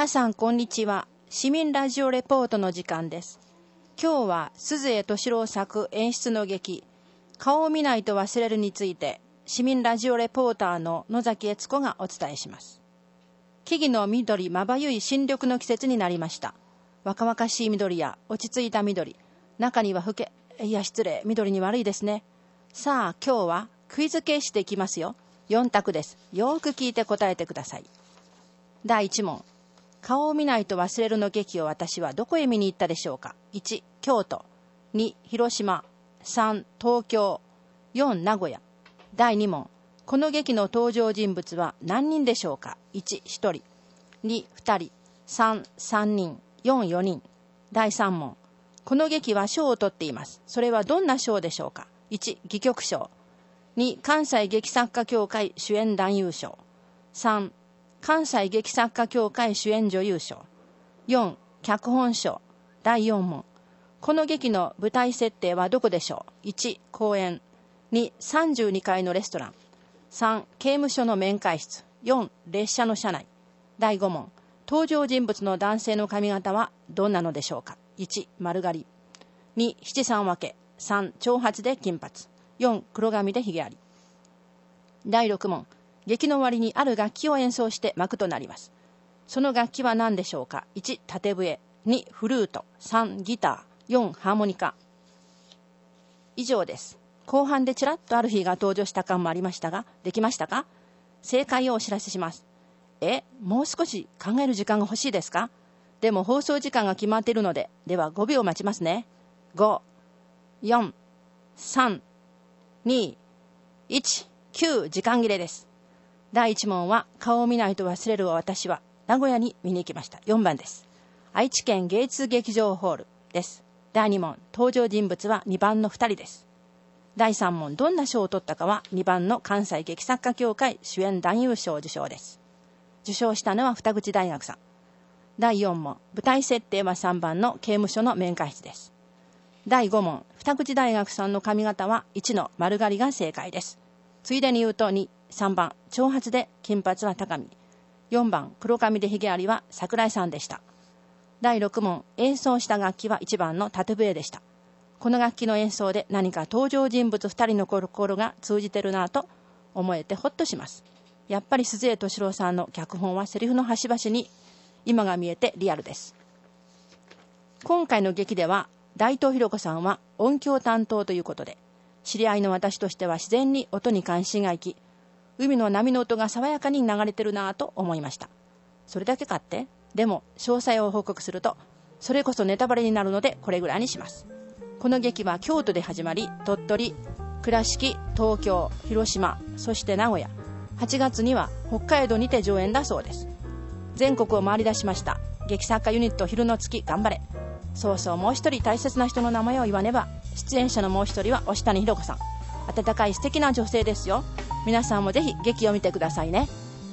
皆さんこんにちは。市民ラジオレポートの時間です。今日は鈴江敏郎作演出の劇顔を見ないと忘れるについて市民ラジオレポーターの野崎悦子がお伝えします。木々の緑まばゆい新緑の季節になりました。若々しい緑や落ち着いた緑、中には失礼、緑に悪いですね。さあ今日はクイズ形式でいきますよ。4択です。よーく聞いて答えてください。第1問。顔を見ないと忘れるの劇を私はどこへ見に行ったでしょうか。1、京都。2、広島。3、東京。4、名古屋。第2問。この劇の登場人物は何人でしょうか。1、1人。2、2人。3、3人。4、4人。第3問。この劇は賞を取っています。それはどんな賞でしょうか。1、戯曲賞。2、関西劇作家協会主演男優賞。3、関西劇作家協会主演女優賞。4、脚本賞。第4問。この劇の舞台設定はどこでしょう。1、公園。2、32階のレストラン。3、刑務所の面会室。4、列車の車内。第5問。登場人物の男性の髪型はどんなのでしょうか。1、丸刈り。2、七三分け。3、長髪で金髪。4、黒髪でひげあり。第6問。劇の終わりにある楽器を演奏して幕となります。その楽器は何でしょうか。1、縦笛。2、フルート。3、ギター。4、ハーモニカ。以上です。後半でちらっとある日が登場した感もありましたが、できましたか。正解をお知らせします。もう少し考える時間が欲しいですか。でも放送時間が決まっているので、では5秒待ちますね。5、4、3、2、1、9、時間切れです。第1問は顔を見ないと忘れる私は名古屋に見に行きました。4番です。愛知県芸術劇場ホールです。第2問、登場人物は2番の2人です。第3問、どんな賞を取ったかは2番の関西劇作家協会主演男優賞受賞です。受賞したのは二口大学さん。第4問、舞台設定は3番の刑務所の面会室です。第5問、二口大学さんの髪型は1の丸刈りが正解です。ついでに言うと2、3番、長髪で金髪は高見。4番、黒髪でひげありは桜井さんでした。第6問、演奏した楽器は1番の縦笛でした。この楽器の演奏で何か登場人物2人の心が通じてるなぁと思えてほっとします。やっぱり鈴江敏郎さんの脚本はセリフの端々に今が見えてリアルです。今回の劇では大東博子さんは音響担当ということで、知り合いの私としては自然に音に関心がいき、海の波の音が爽やかに流れてるなぁと思いました。それだけかって。でも詳細を報告するとそれこそネタバレになるのでこれぐらいにします。この劇は京都で始まり、鳥取、倉敷、東京、広島、そして名古屋、8月には北海道にて上演だそうです。全国を回り出しました。劇作家ユニット昼の月頑張れ。そうそう、もう一人大切な人の名前を言わねば。出演者のもう一人は押谷博子さん。温かい素敵な女性ですよ。皆さんもぜひ劇を見てくださいね。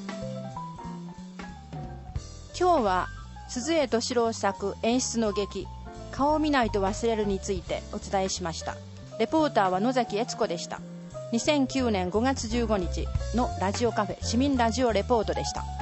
今日は鈴江敏郎作演出の劇顔を見ないと忘れるについてお伝えしました。レポーターは野崎悦子でした。2009年5月15日のラジオカフェ市民ラジオレポートでした。